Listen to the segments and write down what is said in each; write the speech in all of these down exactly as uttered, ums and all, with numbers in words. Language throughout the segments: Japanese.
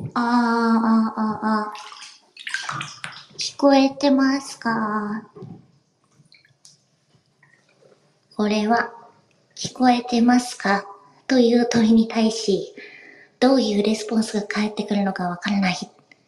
あー、あー、あー、あー。聞こえてますか？これは、聞こえてますかという問いに対し、どういうレスポンスが返ってくるのかわからない。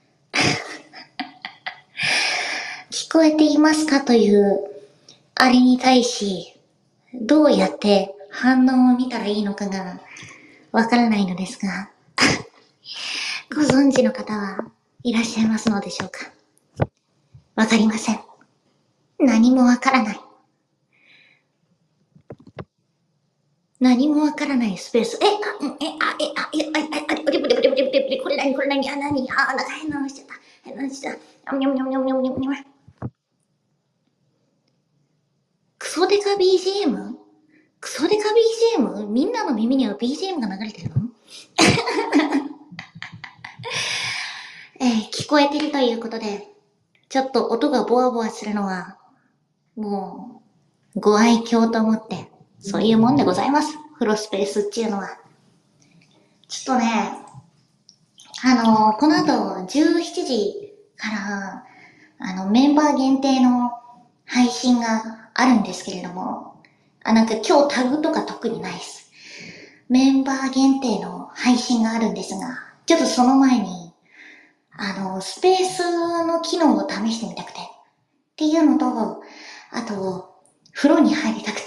聞こえていますかという、あれに対し、どうやって反応を見たらいいのかがわからないのですが、ご存知の方はいらっしゃいますのでしょうか？わかりません。何もわからない。何もわからないスペース。え、あ、え、あ、え、あ、え、あ、あ、あ、あ、これ何、これ何、これ何、あ、何、あ、なんか変なのしちゃった。変なのしちゃった。にょにょにょにょにょにょ。クソデカ ビージーエム？ クソデカ ビージーエム？ みんなの耳には ビージーエム が流れてるの？えー、聞こえてるということで、ちょっと音がボワボワするのは、もう、ご愛嬌と思って、そういうもんでございます。フロスペースっていうのは。ちょっとね、あのー、この後じゅうしちじから、あの、メンバー限定の配信があるんですけれども、あ、なんか今日タグとか特にないです。メンバー限定の配信があるんですが、ちょっとその前に、あの、スペースの機能を試してみたくて、っていうのと、あと、風呂に入りたくて、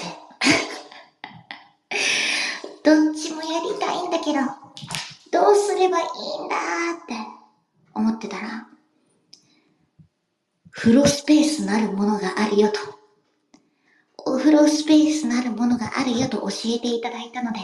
どっちもやりたいんだけど、どうすればいいんだーって思ってたら、風呂スペースなるものがあるよと、お風呂スペースなるものがあるよと教えていただいたので、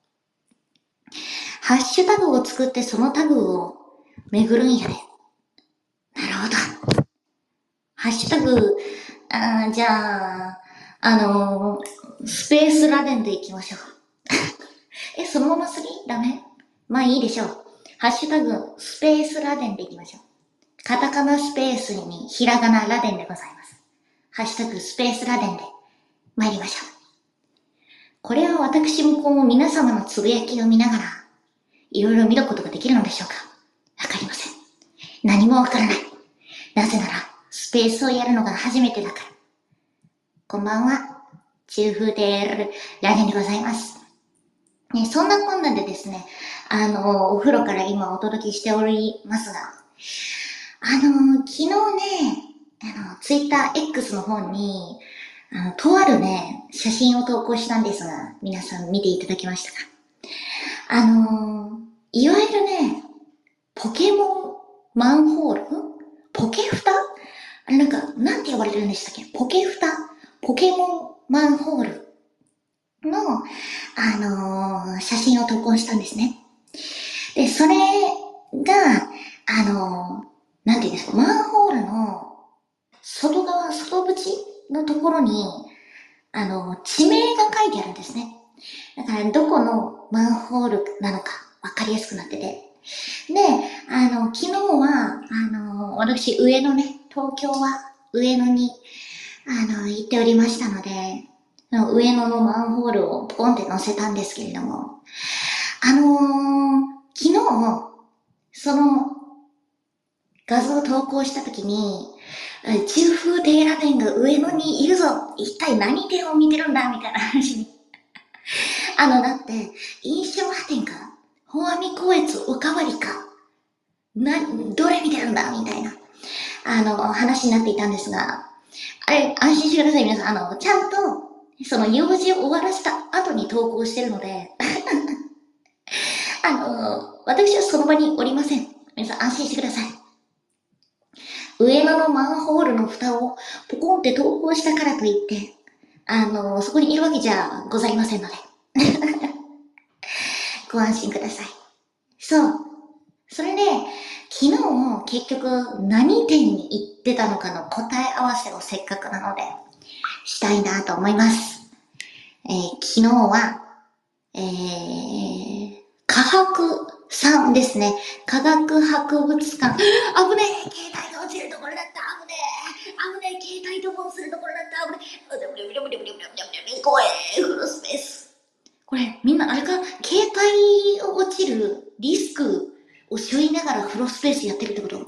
ハッシュタグを作ってそのタグを巡るんやで。なるほど。ハッシュタグ、あーじゃあ、あのー、スペースラデンでいきましょう。え、そのまますぎダメ？まあいいでしょう。ハッシュタグ、スペースラデンでいきましょう。カタカナスペースにひらがなラデンでございます。ハッシュタグ、スペースラデンで参りましょう。これは私もこう皆様のつぶやきを見ながら、いろいろ見ることができるのでしょうか？わかりません。何もわからない。なぜなら、スペースをやるのが初めてだから。こんばんは。中風でラデンでございます。ね、そんなこんなでですね、あの、お風呂から今お届けしておりますが、あの、昨日ね、あの、ツイッター X の方に、あの、とあるね、写真を投稿したんですが、皆さん見ていただきましたか？あの、いわゆるね、ポケモンマンホール？ポケフタ？あれなんか、なんて呼ばれてるんでしたっけ？ポケフタ？ポケモンマンホールの、あのー写真を投稿したんですね。で、それが、あのーなんていうんですか、マンホールの外側、外縁のところに、あの、地名が書いてあるんですね。だから、どこのマンホールなのかわかりやすくなってて。で、あの、昨日は、あの、私、上野ね、東京は上野に、あの、行っておりましたので、上野のマンホールをポンって載せたんですけれども、あのー、昨日、その画像を投稿したときに、中風テーラ店が上野にいるぞ一体何店を見てるんだみたいな話に。あの、だって、印象派店か本阿弥光悦おかわりかな、どれ見てるんだみたいな、あの、話になっていたんですが、あれ、安心してください、皆さん。あの、ちゃんと、その用事を終わらせた後に投稿してるので、あの、私はその場におりません。皆さん安心してください。上野のマンホールの蓋をポコンって投稿したからといって、あの、そこにいるわけじゃございませんので。ご安心ください。そう。それで、昨日も結局何店に行ってたのかの答え合わせをせっかくなので、したいなと思います。えー、昨日は、えー、科学さんですね。科学博物館。危ねえ携帯が落ちるところだった。危ねえ危ねえ携帯ともするところだった。危ねえ怖えフルスペース。これ、みんなあれか、携帯を落ちるリスクを背負いながらフロースペースやってるってこと？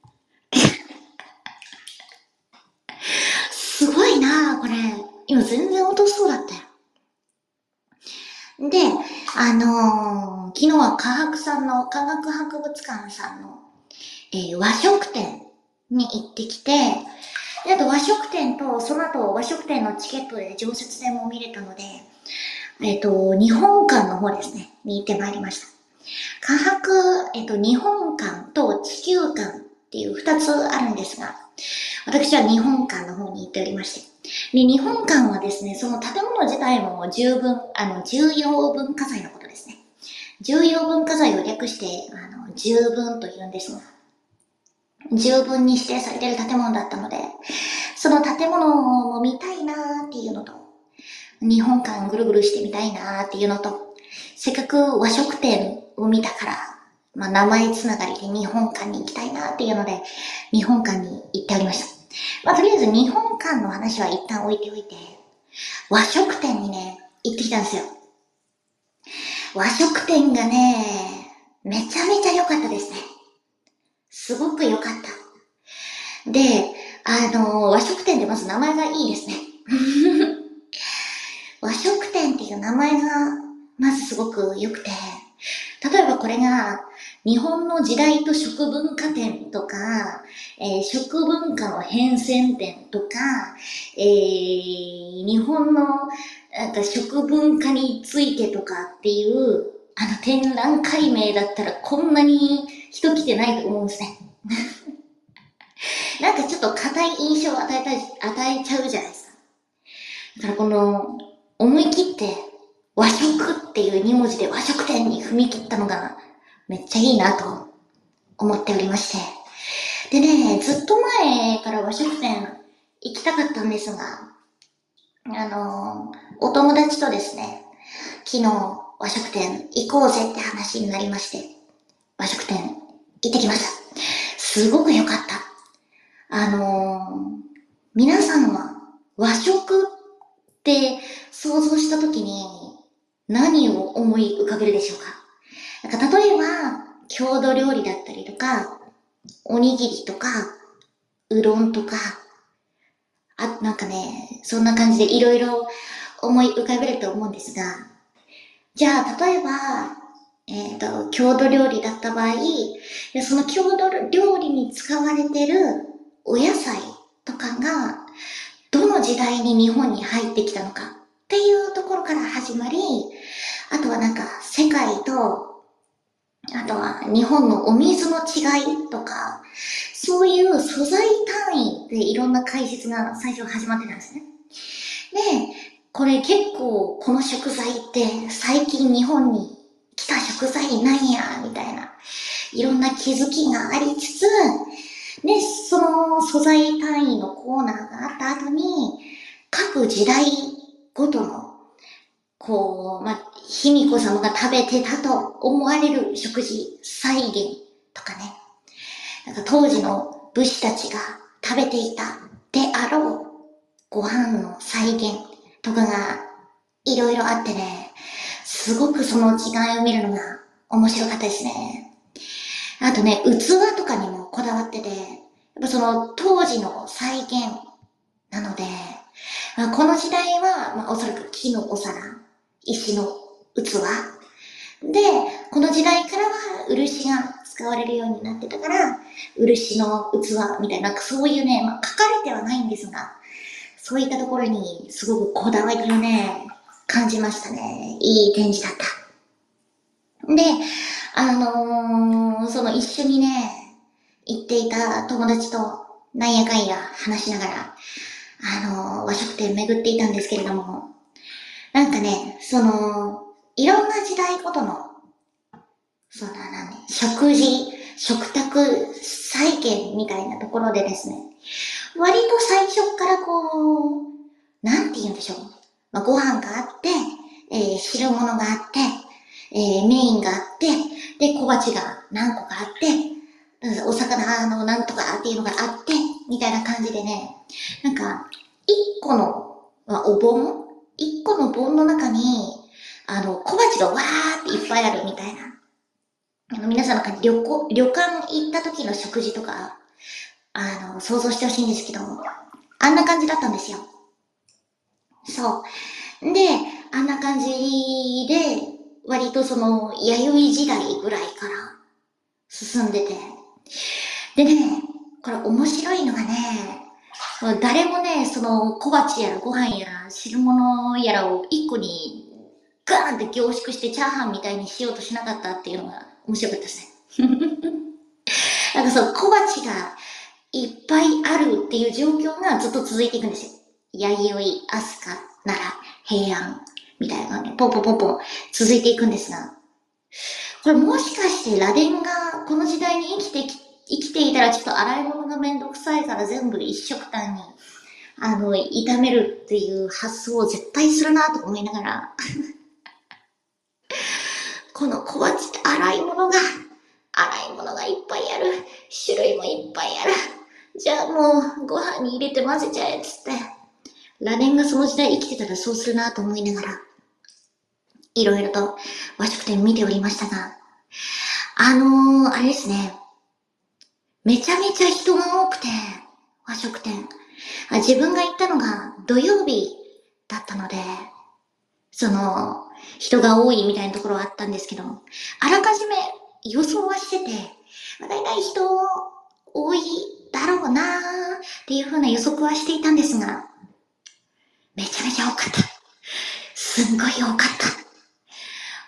すごいなぁ、これ。今全然落としそうだったよ。で、あのー、昨日は科博さんの、科学博物館さんの、えー、和食店に行ってきて、であと和食店と、その後和食店のチケットで常設展も見れたので、えっ、と、日本館の方ですね、に行ってまいりました。科博、えっ、と、日本館と地球館っていう二つあるんですが、私は日本館の方に行っておりまして。で、日本館はですね、その建物自体も十分、あの、重要文化財のことですね。重要文化財を略して、あの、十分と言うんですが、十分に指定されている建物だったので、その建物も見たいなーっていうのと、日本館ぐるぐるしてみたいなーっていうのと、せっかく和食店を見たから、まあ名前つながりで日本館に行きたいなーっていうので、日本館に行っておりました。まあとりあえず日本館の話は一旦置いておいて、和食店にね、行ってきたんですよ。和食店がね、めちゃめちゃ良かったですね。すごく良かった。で、あの、和食店でまず名前がいいですね。和食店っていう名前がまずすごく良くて、例えばこれが日本の時代と食文化展とか、えー、食文化の変遷展とか、えー、日本のなんか食文化についてとかっていうあの展覧会名だったらこんなに人来てないと思うんですね。なんかちょっと硬い印象を与えた、与えちゃうじゃないですか。だからこの思い切って和食っていうに文字で和食店に踏み切ったのがめっちゃいいなと思っておりまして。でね、ずっと前から和食店行きたかったんですが、あのー、お友達とですね、昨日和食店行こうぜって話になりまして、和食店行ってきました。すごく良かった。あのー、皆さんは和食って想像したときに何を思い浮かべるでしょうか？なんか例えば、郷土料理だったりとか、おにぎりとか、うどんとか、あ、なんかね、そんな感じでいろいろ思い浮かべると思うんですが、じゃあ、例えば、えっ、と、郷土料理だった場合、その郷土料理に使われてるお野菜とかが、どの時代に日本に入ってきたのかっていうところから始まり、あとはなんか世界と、あとは日本のお水の違いとか、そういう素材単位でいろんな解説が最初始まってたんですね。で、これ結構この食材って最近日本に来た食材なんや、みたいな、いろんな気づきがありつつ、で、その素材単位のコーナーがあった後に、各時代ごとの、こう、まあ、卑弥呼様が食べてたと思われる食事再現とかね、なんか当時の武士たちが食べていたであろうご飯の再現とかがいろいろあってね、すごくその違いを見るのが面白かったですね。あとね、器とかにもこだわってて、やっぱその当時の再現なので、まあ、この時代は、まあ、おそらく木のお皿、石の器。で、この時代からは漆が使われるようになってたから、漆の器みたいな、そういうね、まあ、書かれてはないんですが、そういったところにすごくこだわりをね、感じましたね。いい展示だった。で、あのー、その一緒にね、行っていた友達となんやかんや話しながら、あのー、和食店巡っていたんですけれども、なんかね、その、いろんな時代ごとの、そのなんね、食事、食卓再現みたいなところでですね、割と最初からこう、なんて言うんでしょう。まあ、ご飯があって、えー、汁物があって、えー、メインがあって、で、小鉢が何個かあって、お魚のなんとかっていうのがあって、みたいな感じでね、なんか、一個の、まあ、お盆一個の盆の中に、あの、小鉢がわーっていっぱいあるみたいな。 あの皆さんなんか旅行、旅館行った時の食事とか、あの、想像してほしいんですけど、あんな感じだったんですよ。そう。で、あんな感じで、割とその、弥生時代ぐらいから進んでて。でね、これ面白いのがね、誰もね、その小鉢やらご飯やら汁物やらを一個にガーンって凝縮してチャーハンみたいにしようとしなかったっていうのが面白かったですね。なんかそう、小鉢がいっぱいあるっていう状況がずっと続いていくんですよ。弥生、飛鳥、奈良、平安みたいなのがね、ポンポンポンポン続いていくんですが、これもしかして螺鈿がこの時代に生きてき、生きていたらちょっと洗い物がめんどくさいから全部一食単に、あの、炒めるっていう発想を絶対するなと思いながら、この小鉢って洗い物が、洗い物がいっぱいある。種類もいっぱいある。じゃあもうご飯に入れて混ぜちゃえっつって。螺鈿がその時代生きてたらそうするなと思いながら、いろいろと和食店見ておりましたが、あのー、あれですね。めちゃめちゃ人が多くて、和食店。自分が行ったのが土曜日だったので、その、人が多いみたいなところはあったんですけど、あらかじめ予想はしてて、だいたい人多いだろうなーっていう風な予測はしていたんですが、めちゃめちゃ多かった。すんごい多かった。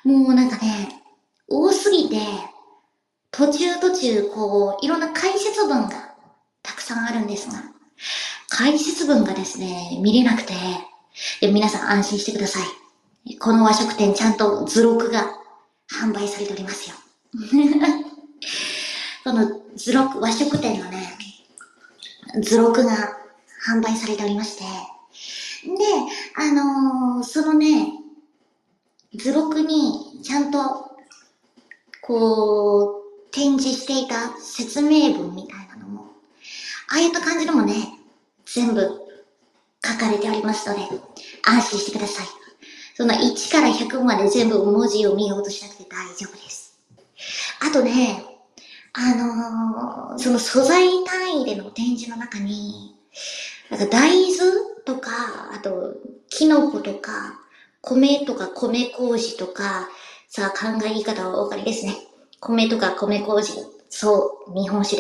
もうなんかね、多すぎて、途中途中こう、いろんな解説文がたくさんあるんですが、解説文がですね、見れなくて、で皆さん安心してください。この和食店ちゃんと図録が販売されておりますよ。この図録、和食店のね、図録が販売されておりまして、で、あのー、そのね、図録にちゃんと、こう、展示していた説明文みたいなのも、ああいった感じのもね、全部書かれておりますので、安心してください。そのいちからひゃくまで全部文字を見ようとしなくて大丈夫です。あとね、あのー、その素材単位での展示の中に、なんか大豆とか、あと、キノコとか、米とか米麹とか、さあ考え方はお分かりですね。米とか米麹、そう、日本酒です。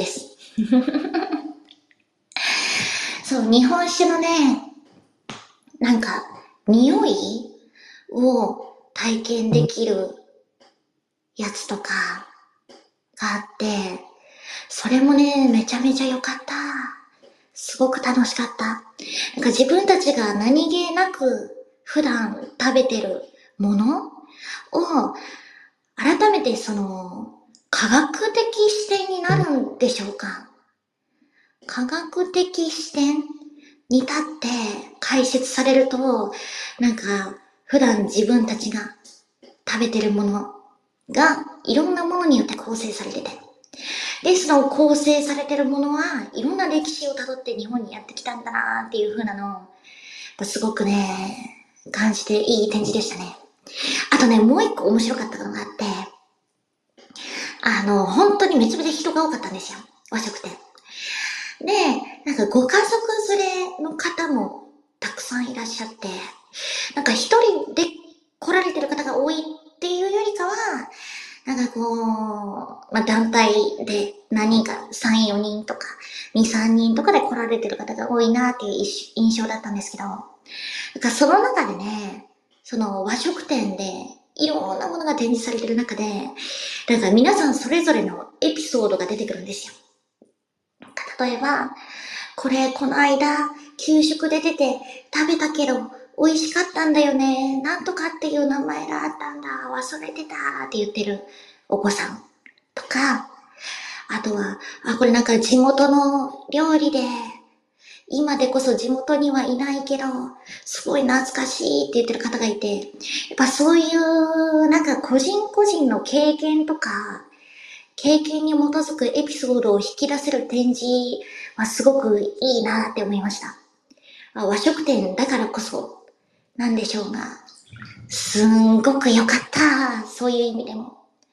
そう、日本酒のね、なんか、匂いを体験できるやつとかがあって、それもね、めちゃめちゃ良かった。すごく楽しかった。なんか自分たちが何気なく普段食べてるものを改めてその科学的視点になるんでしょうか。科学的視点に立って解説されると、なんか普段自分たちが食べてるものがいろんなものによって構成されてて、で、その構成されてるものはいろんな歴史をたどって日本にやってきたんだなーっていう風なのを、すごくね、感じていい展示でしたね。あとね、もう一個面白かったのがあって、あの、本当にめちゃめちゃ人が多かったんですよ。和食店。で、なんかご家族連れの方もたくさんいらっしゃって、なんか一人で来られてる方が多いっていうよりかは、なんかこう、まあ、団体で何人かさん、よにんとかに、さんにんとかで来られてる方が多いなっていう印象だったんですけど、なんかその中でね、その和食店でいろんなものが展示されてる中で、なんか皆さんそれぞれのエピソードが出てくるんですよ。例えば、これこの間給食で出て食べたけど美味しかったんだよね。なんとかっていう名前があったんだ。忘れてたって言ってるお子さんとか、あとは、あ、これなんか地元の料理で、今でこそ地元にはいないけど、すごい懐かしいって言ってる方がいて、やっぱそういうなんか個人個人の経験とか、経験に基づくエピソードを引き出せる展示はすごくいいなって思いました。和食店だからこそなんでしょうが、すんごく良かった。そういう意味でも。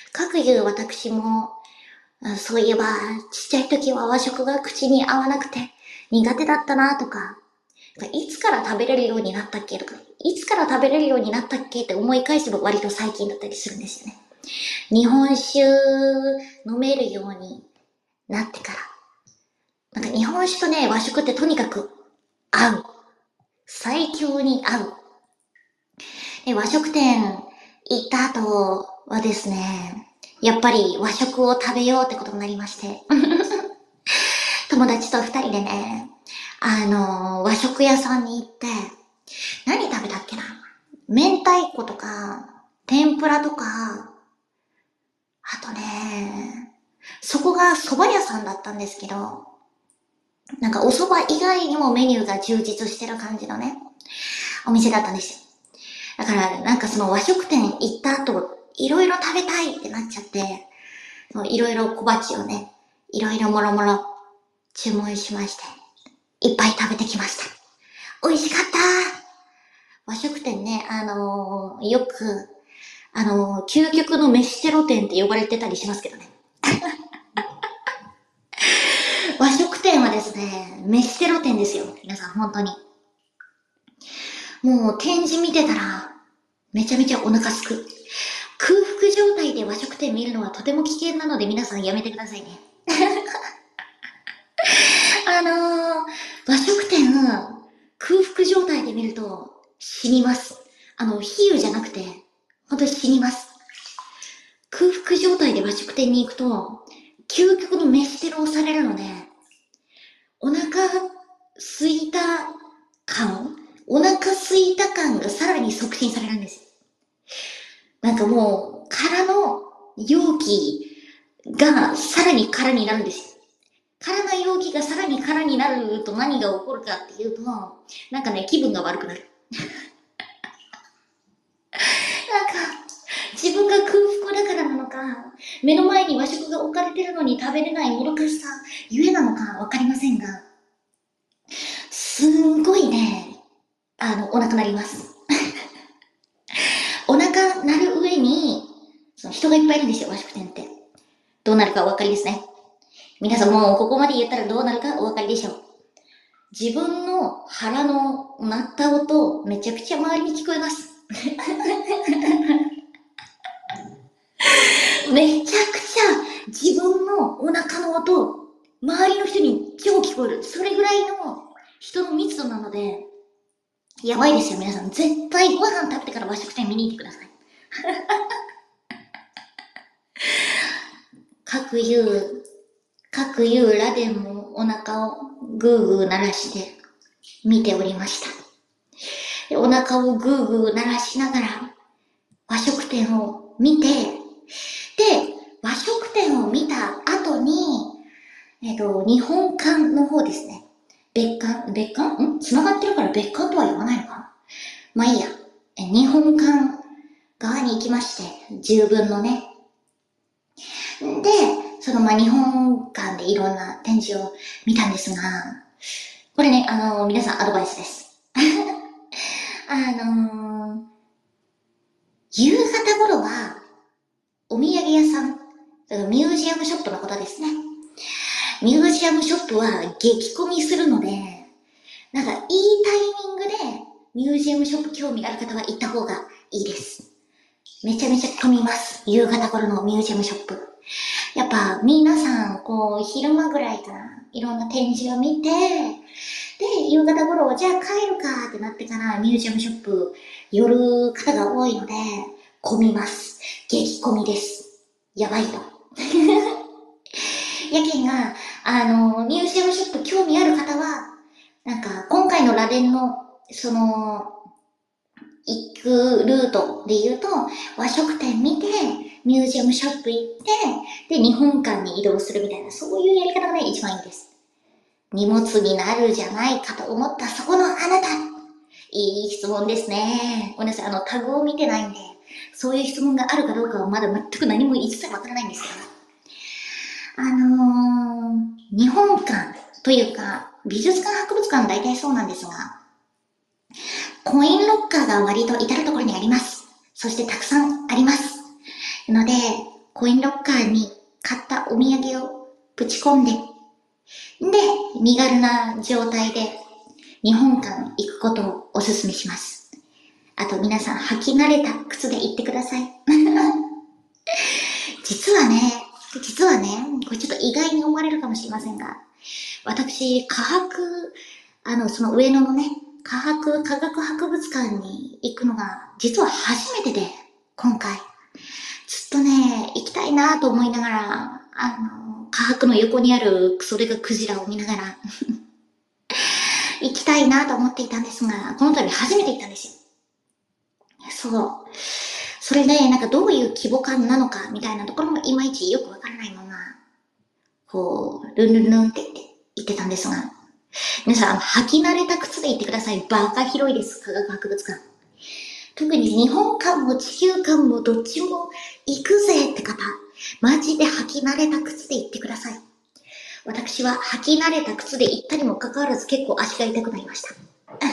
かくいう私も、そういえば、ちっちゃい時は和食が口に合わなくて苦手だったなとか、いつから食べれるようになったっけとか、いつから食べれるようになったっけって思い返せば割と最近だったりするんですよね。日本酒飲めるようになってから。なんか日本酒とね、和食ってとにかく合う。最強に合う。で、和食店行った後はですね、やっぱり和食を食べようってことになりまして。友達と二人でね、あの、和食屋さんに行って、何食べたっけな、明太子とか、天ぷらとか、あとね、そこが蕎麦屋さんだったんですけど、なんかお蕎麦以外にもメニューが充実してる感じのね、お店だったんですよ。だからなんかその和食店行った後、いろいろ食べたいってなっちゃって、いろいろ小鉢をね、いろいろもろもろ注文しまして、いっぱい食べてきました。美味しかった。和食店ね、あのー、よく、あのー、究極の飯テロ店って呼ばれてたりしますけどね。和食店はですね、飯テロ店ですよ。皆さん本当に。もう展示見てたら、めちゃめちゃお腹すく。空腹状態で和食店見るのはとても危険なので皆さんやめてくださいね。あのー、和食店、空腹状態で見ると死にます。あの、比喩じゃなくて、本当に死にます。空腹状態で和食店に行くと、究極の飯テロをされるので、お腹空いた感お腹空いた感がさらに促進されるんです。なんかもう、空の容器がさらに空になるんですよ。空の容器がさらに空になると何が起こるかっていうと、なんかね、気分が悪くなる。なんか、自分が空腹だからなのか、目の前に和食が置かれてるのに食べれないもどかしさゆえなのかわかりませんが、すんごいね、あの、お腹鳴ります。お腹鳴る上に、その人がいっぱいいるんですよ、和食店って。どうなるかお分かりですね。皆さんもうここまで言ったらどうなるかお分かりでしょう。自分の腹の鳴った音、めちゃくちゃ周りに聞こえます。めちゃくちゃ自分のお腹の音、周りの人に超聞こえる。それぐらいの人の密度なので、やばいですよ、皆さん。絶対ご飯食べてから和食店見に行ってください。各言う、各言うラデンもお腹をグーグー鳴らして見ておりました。でお腹をグーグー鳴らしながら和食店を見て、で、和食店を見た後に、えっと、日本館の方ですね。別館、別館ん繋がってるから別館とは言わないのかな。まあいいや。え日本館側に行きまして、十分のね。で、そのまあ日本館でいろんな展示を見たんですが、これね、あのー、皆さんアドバイスです。あのー、夕方頃は、お土産屋さん、ミュージアムショップのことですね。ミュージアムショップは激混みするので、なんかいいタイミングでミュージアムショップ興味ある方は行った方がいいです。めちゃめちゃ混みます。夕方頃のミュージアムショップ。やっぱ皆さん、こう、昼間ぐらいからいろんな展示を見て、で、夕方頃、じゃあ帰るかってなってからミュージアムショップ寄る方が多いので、混みます。激混みです。やばいと。やけんが、あの、ミュージアムショップ興味ある方は、なんか、今回の螺鈿の、その、行くルートで言うと、和食店見て、ミュージアムショップ行って、で、日本館に移動するみたいな、そういうやり方がね、一番いいです。荷物になるじゃないかと思ったそこのあなた。いい質問ですね。ごめんなさい、あの、タグを見てないんで、そういう質問があるかどうかはまだ全く何も一切わからないんですけど。あのー、日本館というか、美術館博物館大体そうなんですが、コインロッカーが割と至るところにあります。そしてたくさんあります。ので、 コインロッカーに買ったお土産をぶち込んで、で、身軽な状態で日本館行くことをお勧めします。あと皆さん履き慣れた靴で行ってください。実はね、実はね、これちょっと意外に思われるかもしれませんが、私、科学、あの、その上野のね、科学科学博物館に行くのが実は初めてで、今回。ずっとね、行きたいなと思いながら、あの、科学の横にあるクソデカクジラを見ながら、行きたいなと思っていたんですが、この度初めて行ったんですよ。そう。それで、なんかどういう規模感なのかみたいなところもいまいちよくわからないまま、こう、ルンルンルンって言って言ってたんですが、皆さん、履き慣れた靴で行ってください。バカ広いです、科学博物館。特に日本館も地球館もどっちも行くぜって方、マジで履き慣れた靴で行ってください。私は履き慣れた靴で行ったにもかかわらず結構足が痛くなりました。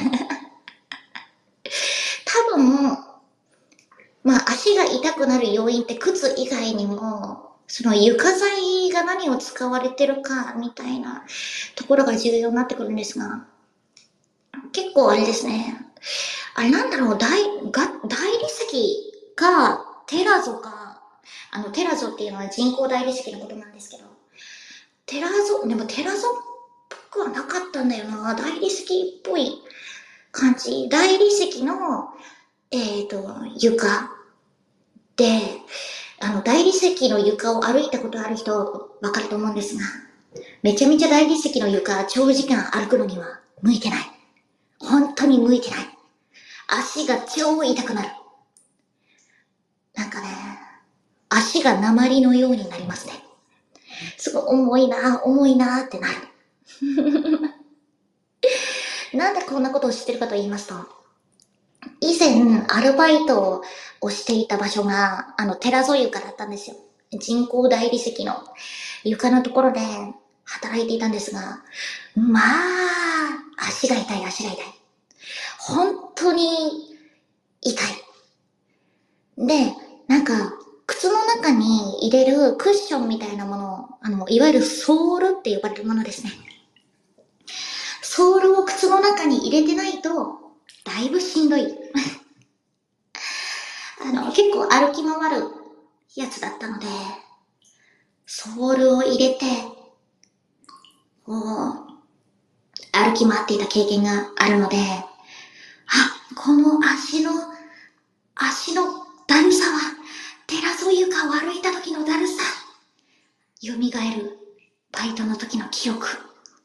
多分、まあ足が痛くなる要因って靴以外にも、その床材が何を使われてるかみたいなところが重要になってくるんですが、結構あれですね。あれなんだろう、大、が、大理石か、テラゾか、あの、テラゾっていうのは人工大理石のことなんですけど、テラゾ、でもテラゾっぽくはなかったんだよな。大理石っぽい感じ。大理石の、えっと、床で、あの、大理石の床を歩いたことある人わかると思うんですが、めちゃめちゃ大理石の床、長時間歩くのには向いてない。本当に向いてない。足が超痛くなる。なんかね、足が鉛のようになりますね。すごい重いな、重いなってなる。なんでこんなことを知ってるかと言いますと、以前アルバイトをしていた場所が、あの、テラゾ床だったんですよ。人工大理石の床のところで働いていたんですが、まあ、足が痛い、足が痛い。本当に痛い。で、なんか、靴の中に入れるクッションみたいなもの、あの、いわゆるソールって呼ばれるものですね。ソールを靴の中に入れてないと、だいぶしんどい。あの、結構歩き回るやつだったので、ソールを入れて、こう、歩き回っていた経験があるので、あ、この足の、足のだるさは、テラゾ床を歩いた時のだるさ。蘇るバイトの時の記憶。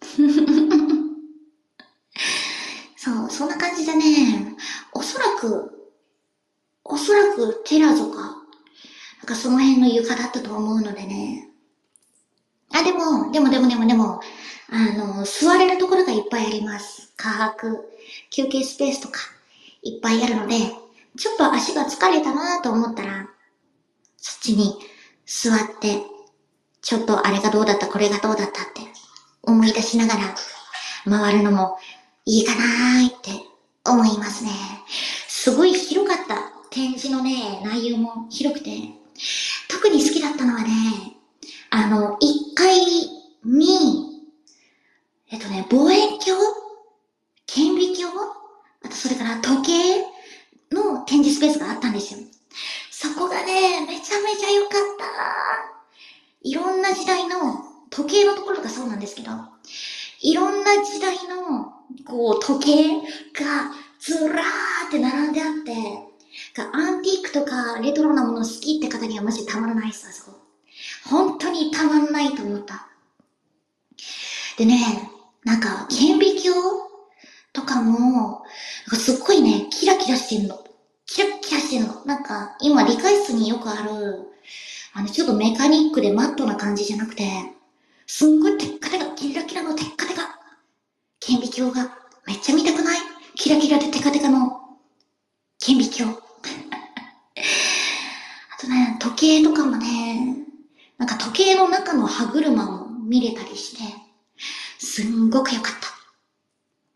そう、そんな感じでね、おそらく、おそらくテラゾか、なんかその辺の床だったと思うのでね。あ、でも、でもでもでもでも、あの、座れるところがいっぱいあります。科学、休憩スペースとか、いっぱいあるので、ちょっと足が疲れたなと思ったら、そっちに座って、ちょっとあれがどうだった、これがどうだったって思い出しながら回るのもいいかなーって思いますね。すごい広かった。展示のね、内容も広くて、特に好きだったのはね、あの、いっかいに、えっとね、望遠鏡顕微鏡あとそれから時計の展示スペースがあったんですよ。そこがね、めちゃめちゃ良かった。いろんな時代の時計のところがそうなんですけど、いろんな時代のこう時計がずらーって並んであって、アンティークとかレトロなもの好きって方にはマジたまらないっす、あそこ。本当にたまんないと思った。でね、なんか顕微鏡とかも、なんかすっごいね、キラキラしてんの。キラキラしてんの。なんか今理科室によくある、あのちょっとメカニックでマットな感じじゃなくて、すんごいテッカテカ、キラキラのテッカテカ。顕微鏡がめっちゃ見たくない？キラキラでテカテカの顕微鏡。あとね、時計とかもね、なんか時計の中の歯車も見れたりして、すんごく良かった。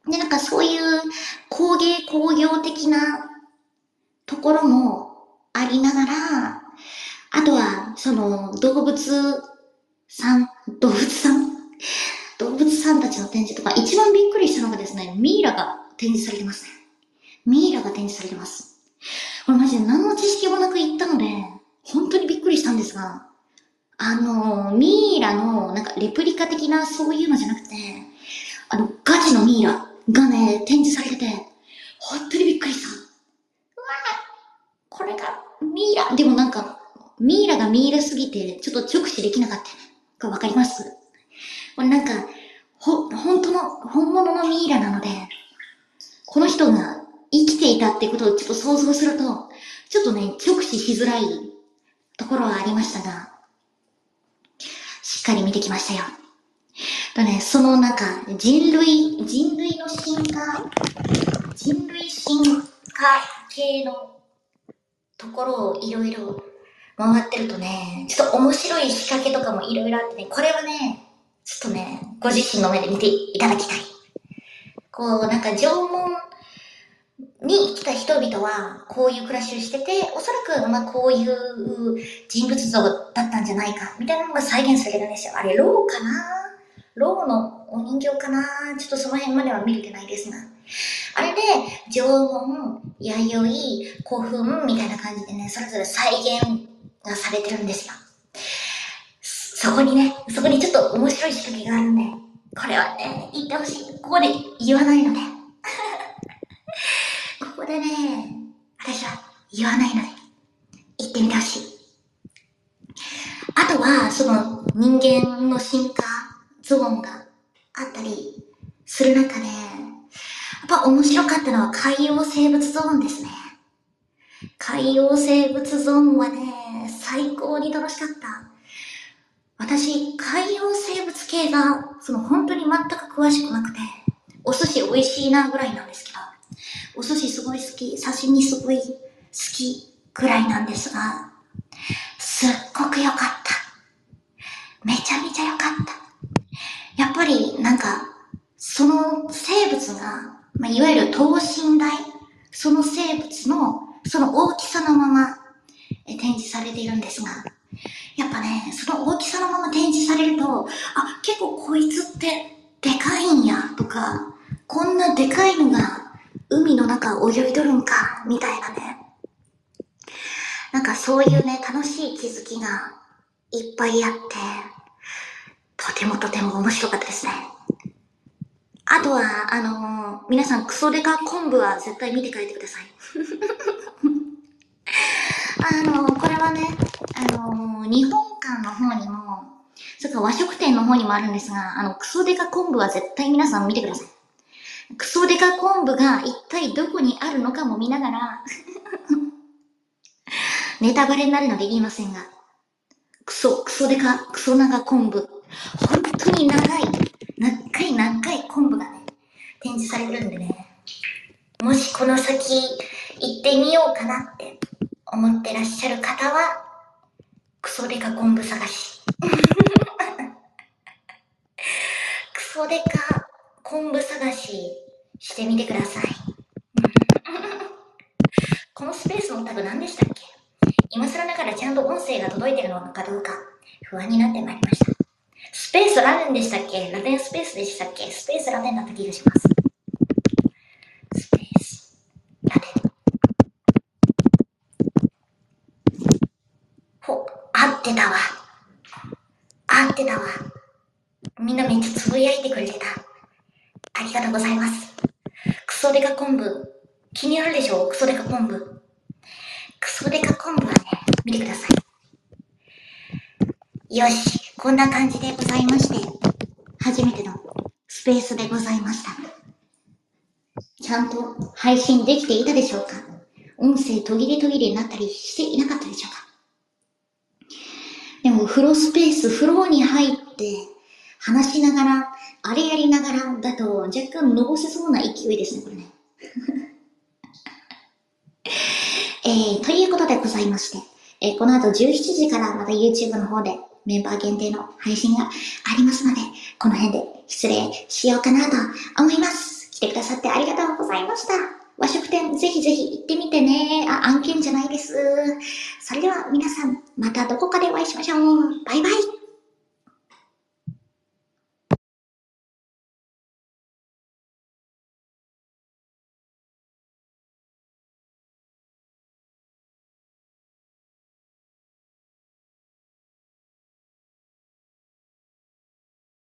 で、なんかそういう工芸工業的なところもありながら、あとは、 その、動物さん、動物さん動物さんたちの展示とか、一番びっくりしたのがですね、ミイラが展示されてますね。ミイラが展示されてます。これマジで何の知識もなく行ったので、本当にびっくりしたんですが、あの、ミイラの、なんか、レプリカ的なそういうのじゃなくて、あの、ガチのミイラがね、展示されてて、本当にびっくりした。うわぁ、これがミイラ。でもなんか、ミイラがミイラすぎて、ちょっと直視できなかったね。これわかります？これなんか、ほ、本当の、本物のミイラなので、この人が生きていたってことをちょっと想像すると、ちょっとね、直視しづらいところはありましたが、しっかり見てきましたよ。とね、そのなんか、人類、人類の進化、人類進化系のところをいろいろ回ってるとね、ちょっと面白い仕掛けとかもいろいろあってね、これはね、ちょっとね、ご自身の目で見ていただきたい。こう、なんか縄文に来た人々はこういう暮らしをしてて、おそらくまあこういう人物像だったんじゃないか、みたいなのが再現されるんですよ。あれ、ローかな？ローのお人形かな？ちょっとその辺までは見れてないですが。あれで、縄文、弥生、古墳みたいな感じでね、それぞれ再現がされてるんですよ。そこにね、そこにちょっと面白い仕掛けがあるんで、これはね、言ってほしい。ここで言わないので。ここでね、私は言わないので、言ってみてほしい。あとは、その人間の進化ゾーンがあったりする中で、やっぱ面白かったのは海洋生物ゾーンですね。海洋生物ゾーンはね、最高に楽しかった。私、海洋生物系が、その本当に全く詳しくなくて、お寿司美味しいなぐらいなんですけど、お寿司すごい好き、刺身すごい好きぐらいなんですが、すっごく良かった。めちゃめちゃ良かった。やっぱりなんか、その生物が、まあ、いわゆる等身大、その生物の、その大きさのまま展示されているんですが、やっぱね、その大きさのまま展示されると、あ、結構こいつってでかいんや、とか、こんなでかいのが海の中泳いどるんか、みたいなね。なんかそういうね、楽しい気づきがいっぱいあって、とてもとても面白かったですね。あとは、あのー、皆さんクソデカ昆布は絶対見て帰ってください。あのー、これはね、あのー、日本館の方にも、それから和食店の方にもあるんですが、あの、クソデカ昆布は絶対皆さん見てください。クソデカ昆布が一体どこにあるのかも見ながら、ネタバレになるので言いませんが、クソ、クソデカ、クソ長昆布。本当に長い、長い長い昆布がね、展示されてるんでね、もしこの先行ってみようかなって思ってらっしゃる方は、クソデカ昆布探し。クソデカ昆布探ししてみてください。このスペースのタグ何でしたっけ？今更ながらちゃんと音声が届いてるのかどうか不安になってまいりました。スペースラテンでしたっけ？ラテンスペースでしたっけ？スペースラテンだった気がします。スペースラテン。ほ、合ってたわ。合ってたわ。みんなめっちゃつぶやいてくれてた。ありがとうございます。クソデカ昆布。気になるでしょ？クソデカ昆布。クソデカ昆布はね、見てください。よし、こんな感じでございまして、初めてのスペースでございました。ちゃんと配信できていたでしょうか？音声途切れ途切れになったりしていなかったでしょうか？でも、風呂スペース、風呂に入って話しながら、あれやりながらだと若干のぼせそうな勢いですね、これね。えー、ということでございまして、えー、この後じゅうしちじからまた YouTube の方でメンバー限定の配信がありますので、この辺で失礼しようかなと思います。来てくださってありがとうございました。 和食店ぜひぜひ行ってみてね。あ、案件じゃないです。それでは皆さん、またどこかでお会いしましょう。バイバイ。